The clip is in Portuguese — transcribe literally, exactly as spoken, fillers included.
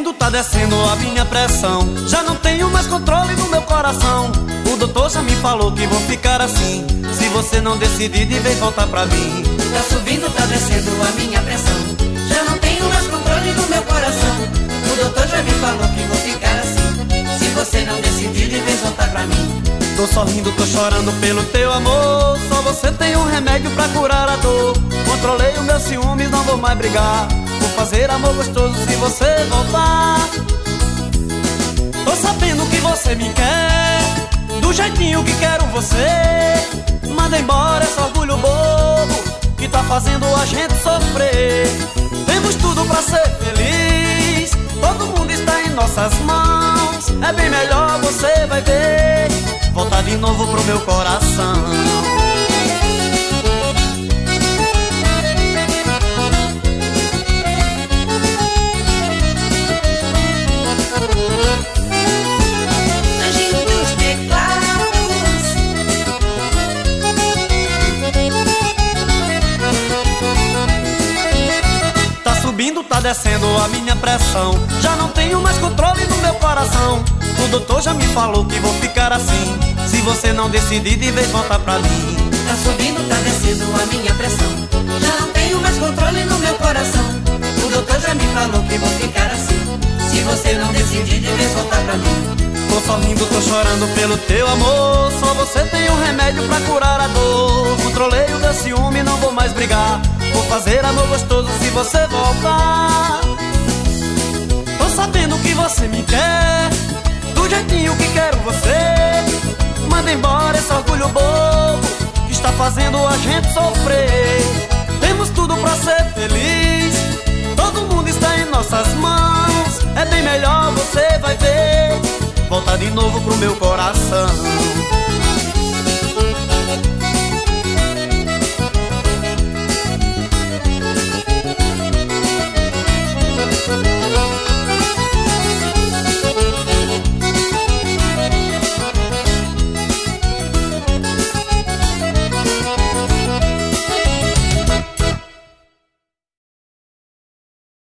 subindo, tá descendo a minha pressão. Já não tenho mais controle no meu coração. O doutor já me falou que vou ficar assim, se você não decidir de vez voltar pra mim. Tá subindo, tá descendo a minha pressão. Já não tenho mais controle no meu coração. O doutor já me falou que vou ficar assim, se você não decidir de vez voltar pra mim. Tô sorrindo, tô chorando pelo teu amor. Só você tem um remédio pra curar a dor. Controlei os meus ciúmes, não vou mais brigar. Vou fazer amor gostoso se você voltar. Tô sabendo que você me quer, do jeitinho que quero você. Manda embora esse orgulho bobo que tá fazendo a gente sofrer. Temos tudo pra ser feliz, todo mundo está em nossas mãos. É bem melhor, você vai ver, voltar de novo pro meu coração. Anjinho dos teclados. Tá subindo, tá descendo a minha pressão. Já não tenho mais controle no meu coração. O doutor já me falou que vou ficar assim, se você não decidir de vez voltar pra mim. Tá subindo, tá descendo a minha pressão. Já não tenho mais controle no meu coração. O doutor já me falou que vou ficar assim, se você não decidir de vez voltar pra mim. Tô sorrindo, tô chorando pelo teu amor. Só você tem um remédio pra curar a dor. Controlei o meu ciúme, não vou mais brigar. Vou fazer amor gostoso se você voltar. Tô sabendo que você me quer, do jeitinho que quero você. Manda embora esse orgulho bobo que está fazendo a gente sofrer. Temos tudo pra ser feliz, todo mundo está em nossas mãos. É bem melhor, você vai ver, voltar de novo pro meu coração.